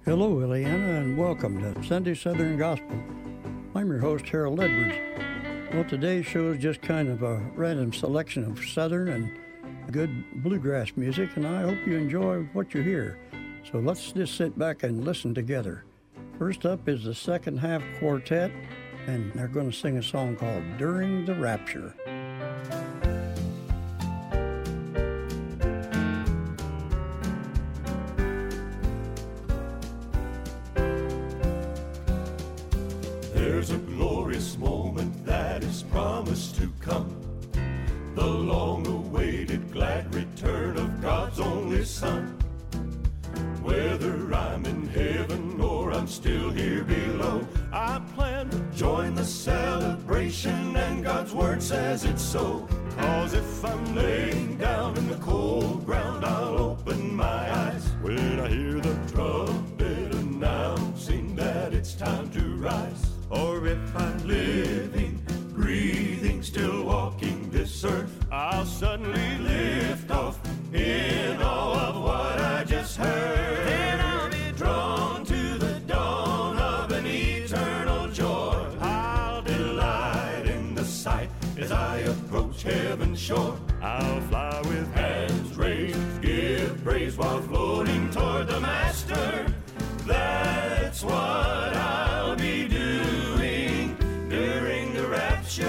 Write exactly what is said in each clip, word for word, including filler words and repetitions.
Hello, Ileana, and welcome to Sunday Southern Gospel. I'm your host, Harold Edwards. Well, today's show is just kind of a random selection of Southern and good bluegrass music, and I hope you enjoy what you hear. So let's just sit back and listen together. First up is the Second Half Quartet, and they're going to sing a song called During the Rapture. There's a glorious moment that is promised to come, the long-awaited glad return of God's only Son. Whether I'm in heaven or I'm still here below, I plan to join the celebration, and God's word says it's so. 'Cause if I'm laying down in the cold ground, I'll open my eyes when I hear the trumpet announcing that it's time to rise. Or if I'm living, breathing, still walking this earth, I'll suddenly lift off in awe of what I just heard. Then I'll be drawn to the dawn of an eternal joy. I'll delight in the sight as I approach heaven's shore. I'll fly with hands raised, give praise while floating toward the Master. That's what I'll be doing during the rapture.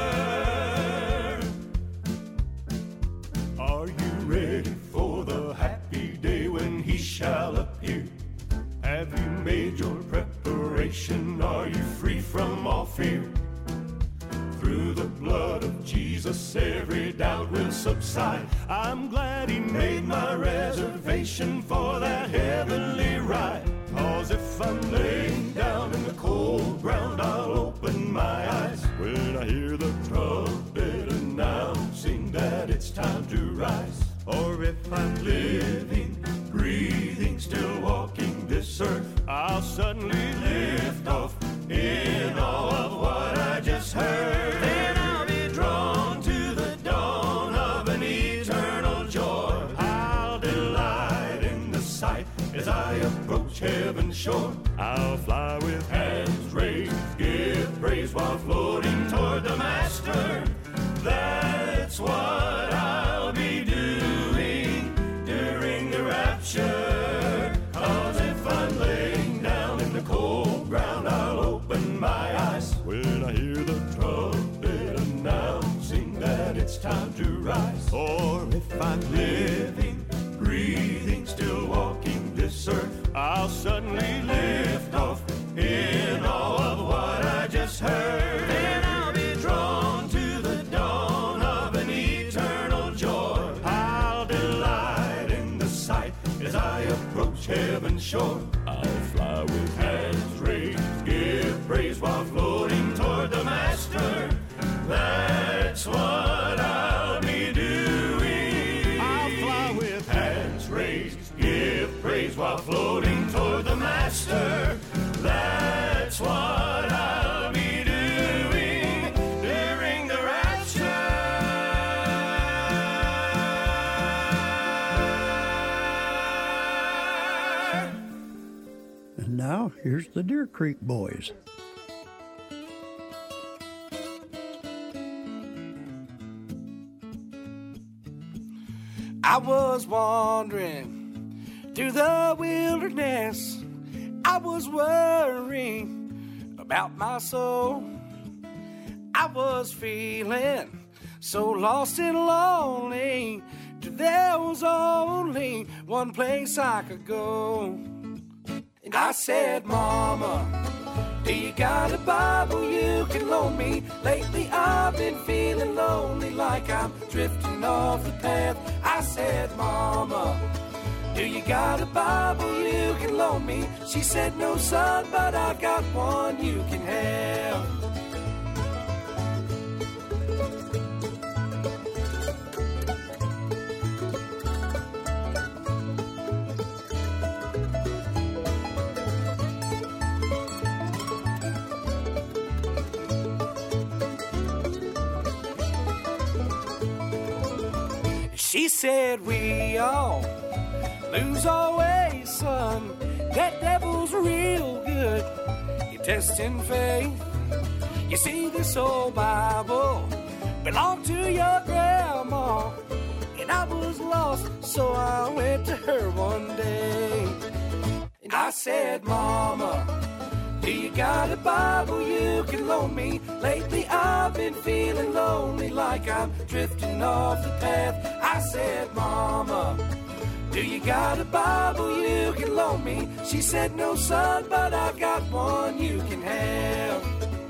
Are you ready for the happy day when He shall appear? Have you made your preparation? Are you free from all fear? Through the blood of Jesus, every doubt will subside. I'm glad He made my reservation for that heavenly ride. 'Cause if I'm laying down in the cold ground, I'll open my eyes when I hear the trumpet announcing that it's time to rise. Or if I'm living, breathing, still walking this earth, I'll suddenly lift off in awe of what I just heard. Then I'll be drawn to the dawn of an eternal joy. I'll delight in the sight as I approach heaven's shore. I'll fly with hands raised, give praise while floating toward the Master. That's what I'll be doing during the rapture. 'Cause if I'm laying down in the cold ground, I'll open my eyes when I hear the trumpet announcing that it's time to rise. Or if I'm living, breathing, still walking this earth, I'll suddenly lift off in awe of what I just heard. Then I'll be drawn to the dawn of an eternal joy. I'll delight in the sight as I approach heaven's shore. I'll fly with hands raised, give praise while floating toward the Master. That's what I'll be doing. I'll fly with hands raised, give praise while floating toward the Master. That's what I'll be doing during the rapture. And now, here's the Deer Creek Boys. I was wandering through the wilderness. I was worrying about my soul. I was feeling so lost and lonely. There was only one place I could go. And I said, Mama, do you got a Bible you can loan me? Lately I've been feeling lonely, like I'm drifting off the path. I said, Mama, do you got a Bible you can loan me? She said, no, son, but I've got one you can have. She said, we all lose our way, son. That devil testing faith. You see, this old Bible belonged to your grandma, and I was lost, so I went to her one day. And I said, Mama, do you got a Bible you can loan me? Lately I've been feeling lonely, like I'm drifting off the path. I said, Mama, do you got a Bible you can loan me? She said, no, son, but I got one you can have.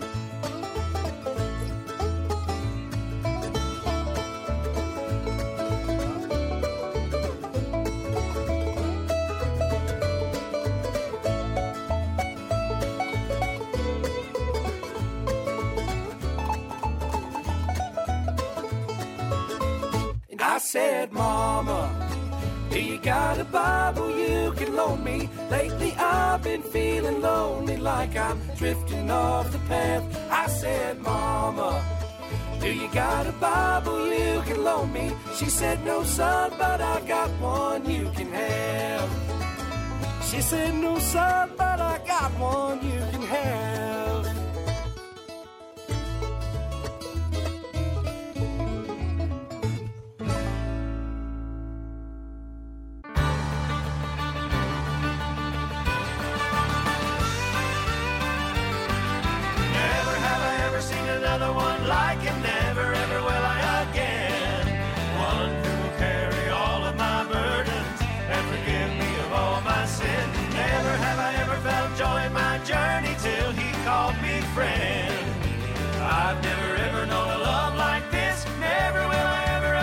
And I said, Mama, do you got a Bible you can loan me? Lately I've been feeling lonely, like I'm drifting off the path. I said, Mama, do you got a Bible you can loan me? She said, no, son, but I got one you can have. She said, no, son, but I got one you can have. Another one like him, never ever will I again. One who will carry all of my burdens and forgive me of all my sin. Never have I ever felt joy in my journey till he called me friend. I've never ever known a love like this, never will I ever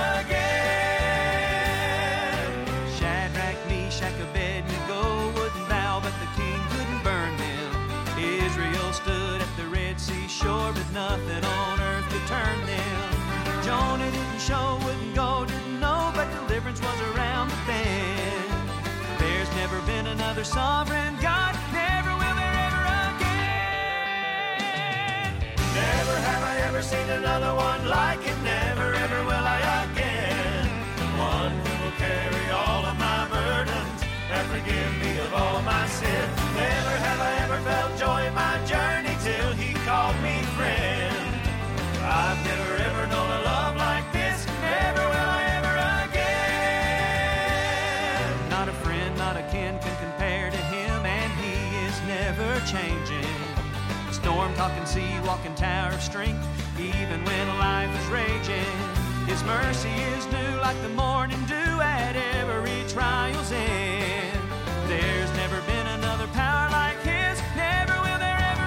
again. Shadrach, Meshach, Abednego wouldn't bow, but the king couldn't burn them. Israel stood at the Red Sea shore, but nothing on earth could turn them. Jonah didn't show, wouldn't go, didn't know, but deliverance was around the bend. There's never been another sovereign God, never will there ever again. Never have I ever seen another one like him, never ever will I again. One who will carry all of my burdens and forgive me of all my sin. Never have I ever felt joy in my journey till he called me friend. I've never ever known a love like this, never will I ever again. Not a friend, not a kin can compare to him, and he is never changing. Storm talking sea, walking tower of strength, even when life is raging. His mercy is new like the morning dew at every trial's end. There's never been another power like his, never will there ever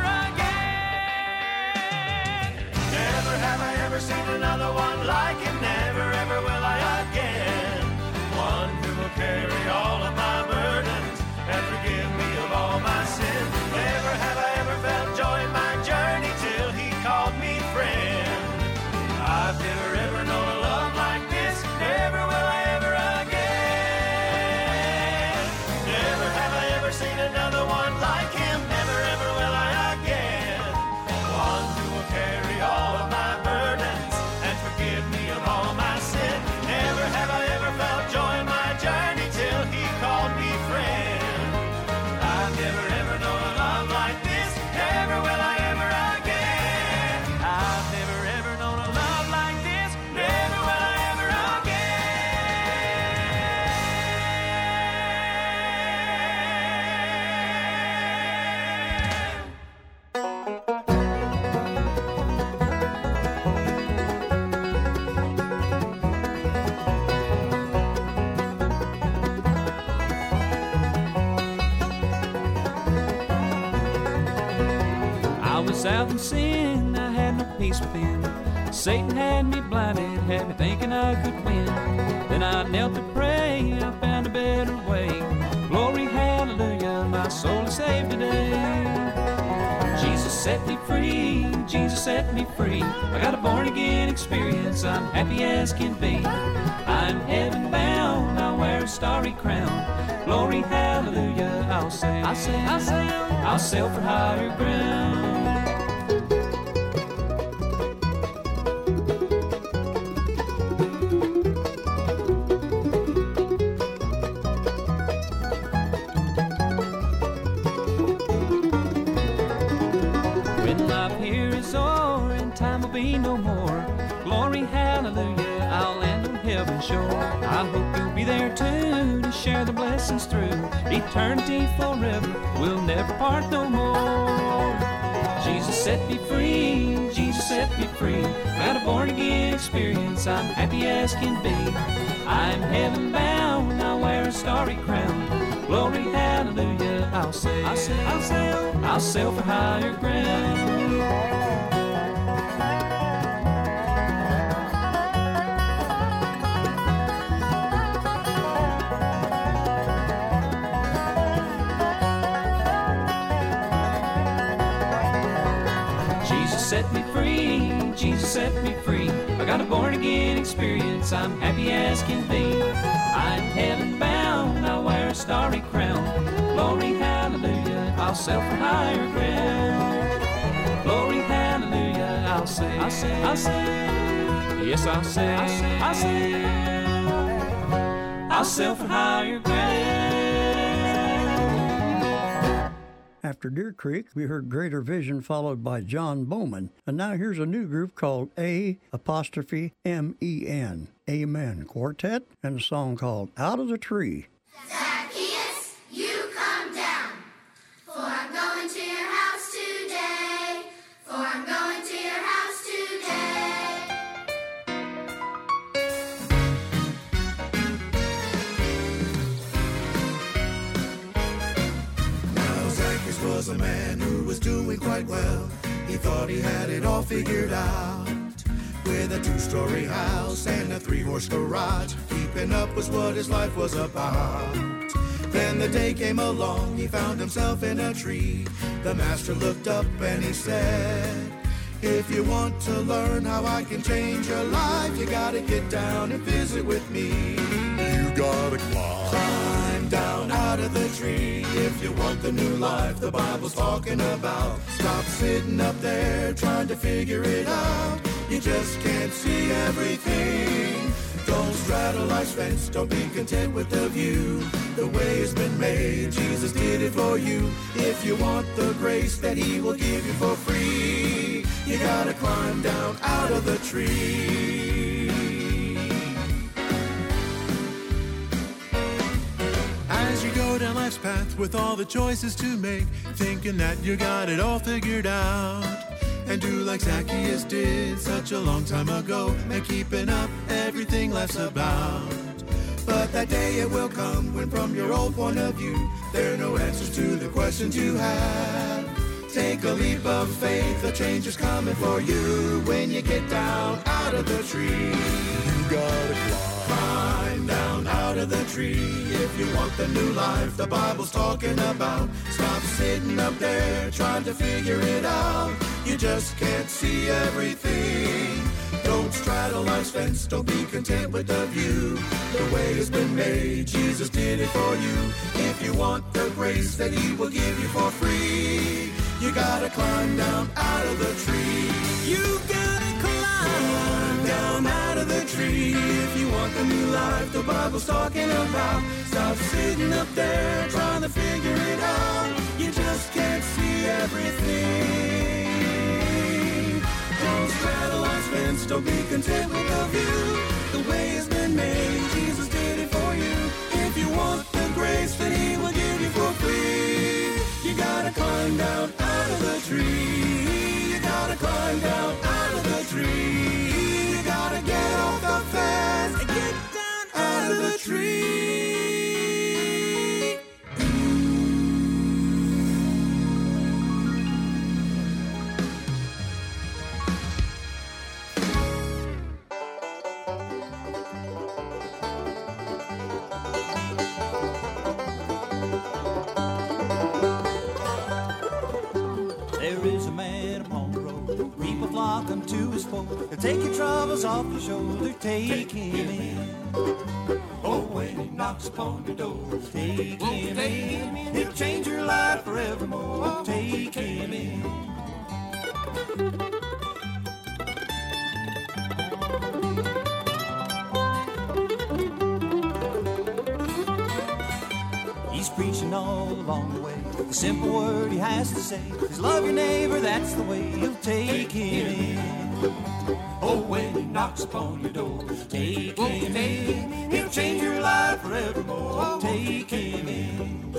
again. Never have I ever seen another one like him, never ever will I again. One who will carry all of my burdens and forgive me of all my sin. Never have I ever felt joy in my journey till he called me friend. I've never ever known a love like this, never will I ever again. Never have I ever seen another one like him, never ever will I again. One who will carry all of my burdens and forgive me of all my sin. Never have I ever felt joy in my journey till he called me friend. I've never ever known a love like this, never will I ever again. I've never ever known a love like this, never will I ever I was out in sin, I had no peace within. Satan had me blinded, had me thinking I could win. Then I knelt to pray, I found a better way. Glory, hallelujah, my soul is saved today. Jesus set me free, Jesus set me free. I got a born-again experience, I'm happy as can be. I'm heaven-bound, I wear a starry crown. Glory, hallelujah, I'll sail, I'll sail, I'll sail, I'll sail for higher ground. free no more. Glory, hallelujah, I'll land on heaven's shore. I hope you'll be there too to share the blessings through eternity forever. We'll never part no more. Jesus set me free, Jesus set me free. Got a born-again experience, I'm happy as can be. I'm heaven-bound, I wear a starry crown. Glory, hallelujah, I'll sail, I'll sail, I'll sail, I'll sail for higher ground. Set me free, Jesus set me free. I got a born-again experience, I'm happy as can be. I'm heaven-bound, I wear a starry crown. Glory, hallelujah, I'll sail for higher ground. Glory, hallelujah, I'll sail, I'll sail, I'll sail. Yes, I'll sail, I'll sail, I'll sail. I'll sail for higher ground. After Deer Creek, we heard Greater Vision followed by John Bowman. And now here's a new group called A apostrophe M E N, Amen Quartet, and a song called Out of the Tree. Zacchaeus, you come down, for I'm going to your house today, for I'm going to your house today. Now Zacchaeus was a man who was doing quite well. He thought he had it all figured out. With a two-story house and a three-horse garage, keeping up was what his life was about. Then the day came along, he found himself in a tree. The master looked up and he said, if you want to learn how I can change your life, you gotta get down and visit with me. You gotta climb. Climb down out of the tree if you want the new life the Bible's talking about. Stop sitting up there trying to figure it out. You just can't see everything. Don't straddle life's fence, don't be content with the view. The way it's been made, Jesus did it for you. If you want the grace that he will give you for free, you gotta climb down out of the tree. As you go down life's path with all the choices to make, thinking that you got it all figured out, and do like Zacchaeus did such a long time ago, and keeping up everything life's about. But that day it will come when from your old point of view, there are no answers to the questions you have. Take a leap of faith, a change is coming for you when you get down out of the tree. You gotta climb. Climb down out of the tree if you want the new life the Bible's talking about. Stop sitting up there trying to figure it out. You just can't see everything. Don't straddle life's fence, don't be content with the view. The way it's been made, Jesus did it for you. If you want the grace that he will give you for free, you gotta climb down out of the tree. You gotta climb down out of the tree if you want the new life the Bible's talking about. Stop sitting up there trying to figure it out. You just can't see everything. Don't straddle life's fence, don't be content with the view. The way it's been made, Jesus did it for you. If you want the grace that he will give you for free, you gotta climb down out of the tree. You gotta climb down out of the tree. You gotta get off the fence and get down out of the tree. To his fold, he'll take your troubles off your shoulder, take him in. Oh, when he knocks upon your door, Take him in, he'll change your life forevermore, take him in. He's preaching all along the way, the simple word he has to say is love your neighbor, that's the way he'll take him in. Oh, when he knocks upon your door, take him in. He'll change your life forevermore. Take him in.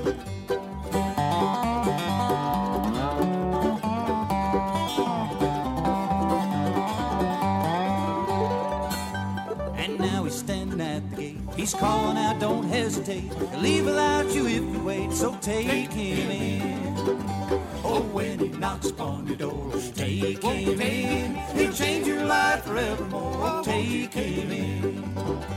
And now he's standing at the gate. He's calling out, don't hesitate. He'll leave without you if you wait, so take him in. Oh, when he knocks upon your door, take him in. He'll change your life forevermore. Take him in.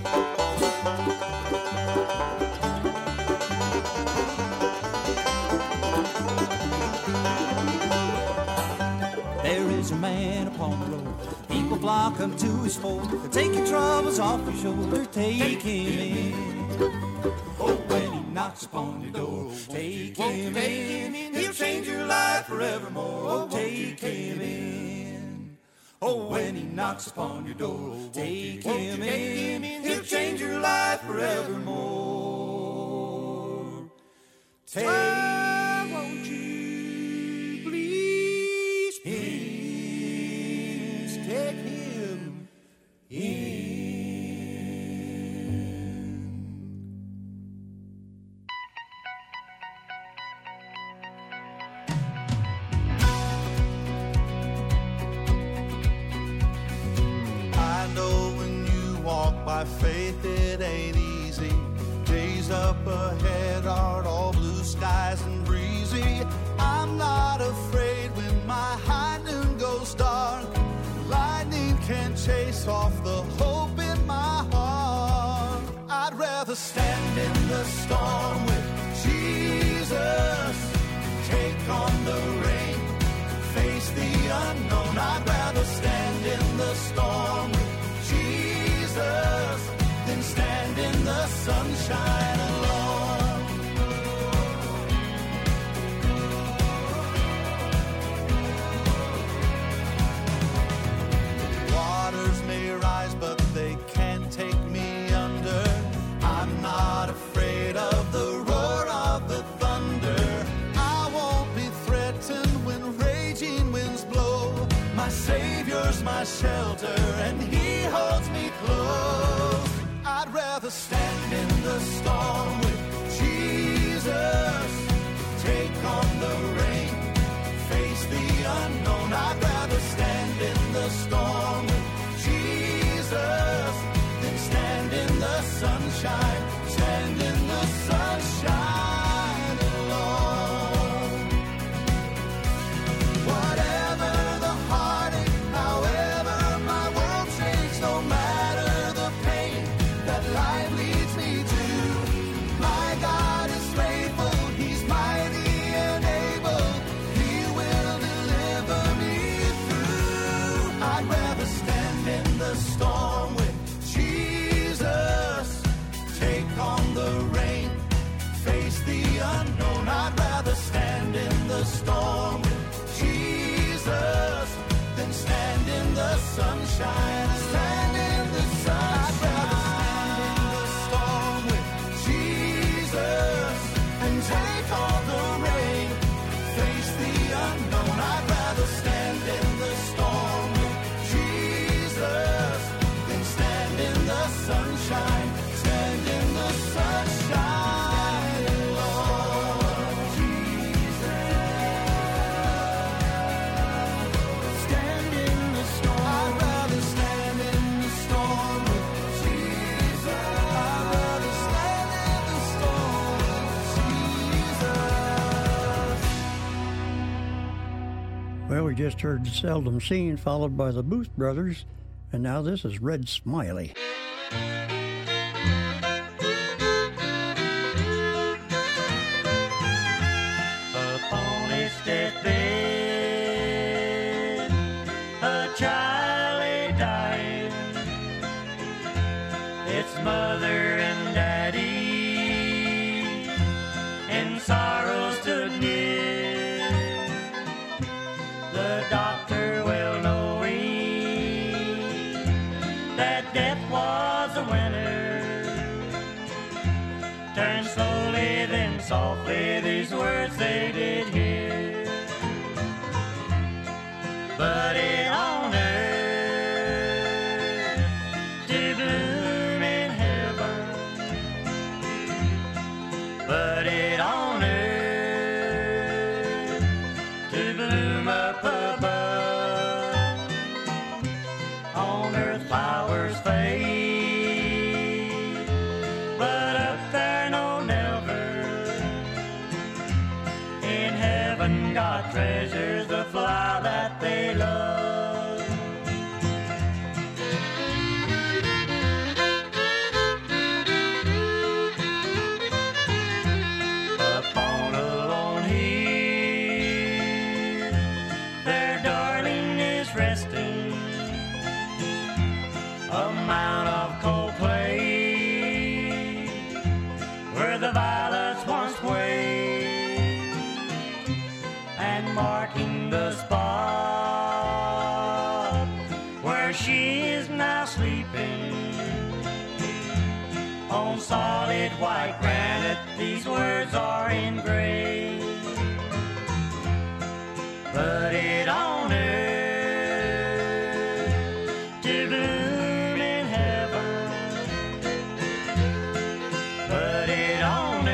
There is a man upon the road. People flock up to his fold. Take your troubles off your shoulder. Take him in. Oh, when he knocks upon your door, take him in. He'll change your life forevermore. Take him in. Oh, when he knocks upon your door, take him in. He'll change your life forevermore. Take won't you please, please take him in. I know when you walk by faith it ain't easy. Days up ahead aren't all blue skies and breezy. I'm not afraid when my high noon goes dark. Lightning can chase off the hope in my heart. I'd rather stand in the storm with Jesus, take on the rain, face the unknown. I'd rather stand in the storm with Jesus than stand in the sunshine alone. Waters may rise, but they can't take me under. I'm not afraid of the roar of the thunder. I won't be threatened when raging winds blow. My Savior's my shelter, and He holds me close. I'd rather stand in the storm with Jesus, take on the rain, face the unknown. I'd rather stand in the storm with Jesus than stand in the sunshine, stand in the sunshine alone. Whatever the heartache, however my world shakes, no matter the pain that life leads me to, my God is faithful, He's mighty and able, He will deliver me through. I'd rather stand in the storm with Jesus, take on the rain, face the unknown. I'd rather stand in the storm with Jesus than stand in the sunshine. Stand in the sunshine. I'd rather stand in the storm with Jesus and take on the rain, face the unknown. I'd rather stand in the storm with Jesus than stand in the sunshine, stand in the sunshine alone. Jesus, stand in the storm. I'd rather stand in the storm with Jesus. I'd rather stand in the storm with Jesus. Well, we just heard Seldom Seen, followed by the Booth Brothers, and now this is Red Smiley. Upon its deathbed, a child lay dying. Its mother and daddy in sorrow stood near. The doctor, well knowing that death was a winner, turned slowly, then softly these words they did hear. 'Buddy, on earth But it on earth to bloom up above. On earth flowers fade, but up there no never. In heaven God treasures the flower that they love. Solid white granite, these words are engraved. But it on earth to bloom in heaven. But it on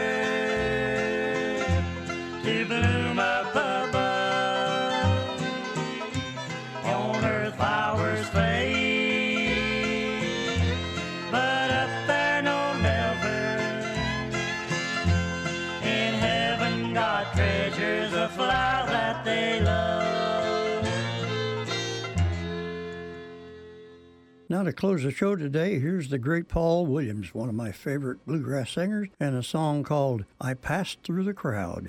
earth to bloom up above. On earth flowers fade. Flower that they love. Now to close the show today, here's the great Paul Williams, one of my favorite bluegrass singers, and a song called I Passed Through the Crowd.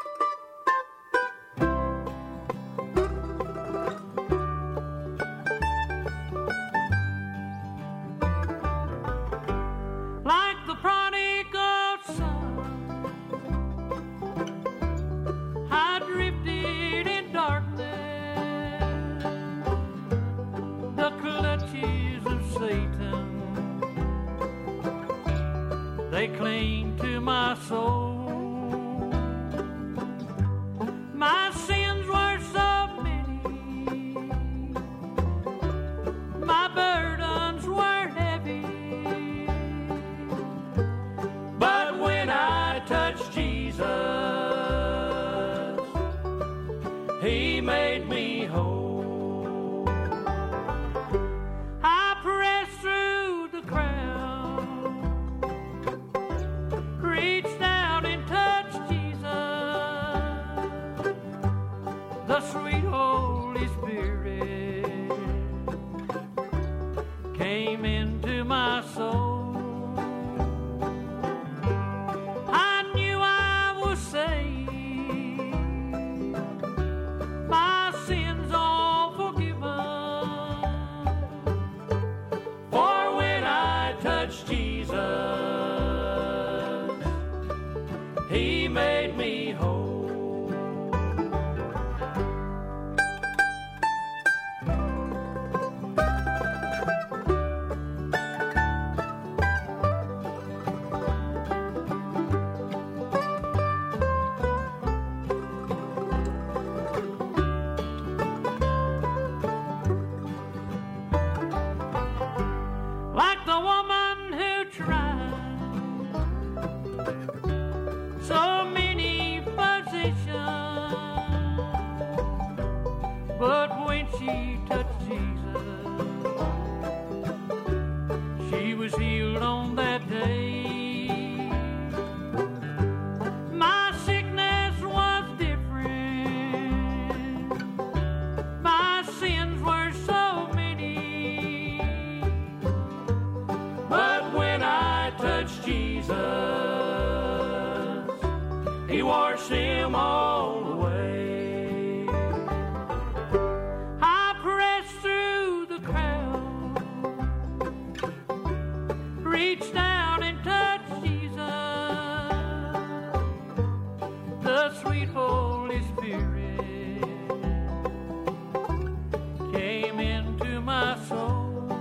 They cling to my soul. My sins were so many, my burdens were heavy. But when I touched Jesus, He made me whole. I pressed through the crowd, reached down and touched Jesus. The sweet Holy Spirit came into my soul. I knew I was saved, my sins all forgiven. For when I touched Jesus, He made me whole. Like the woman who tried so many physicians, but when she touched Jesus, she was healed on that day. My sickness was different, my sins were so many, but when I touched Jesus, He washed them all away. I pressed through the crowd, reached down and touched Jesus. The sweet Holy Spirit came into my soul.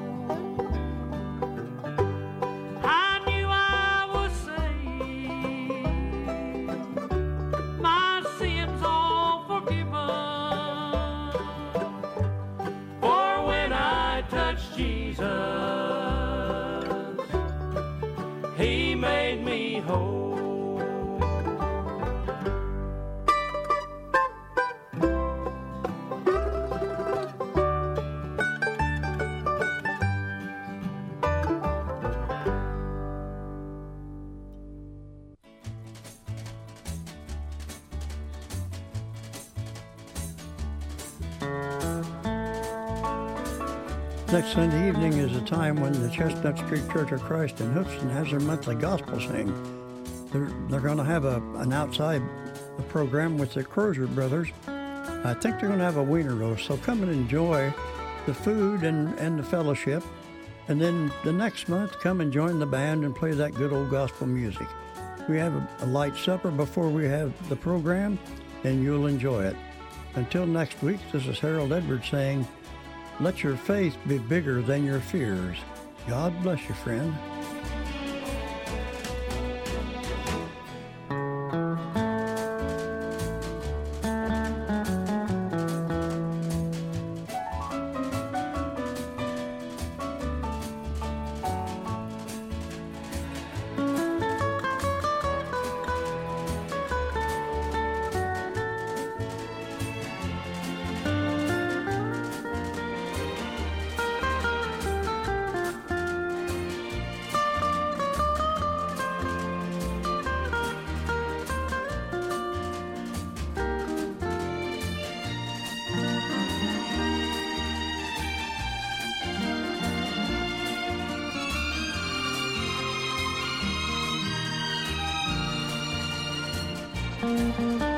I knew I was saved, my sins all forgiven. For when I touched Jesus, He made me whole. Next Sunday evening is a time when the Chestnut Street Church of Christ in Houston has their monthly gospel sing. They're, they're going to have a, an outside program with the Crozier brothers. I think they're going to have a wiener roast, so come and enjoy the food and, and the fellowship. And then the next month, come and join the band and play that good old gospel music. We have a, a light supper before we have the program, and you'll enjoy it. Until next week, this is Harold Edwards saying, let your faith be bigger than your fears. God bless you, friend. Thank you.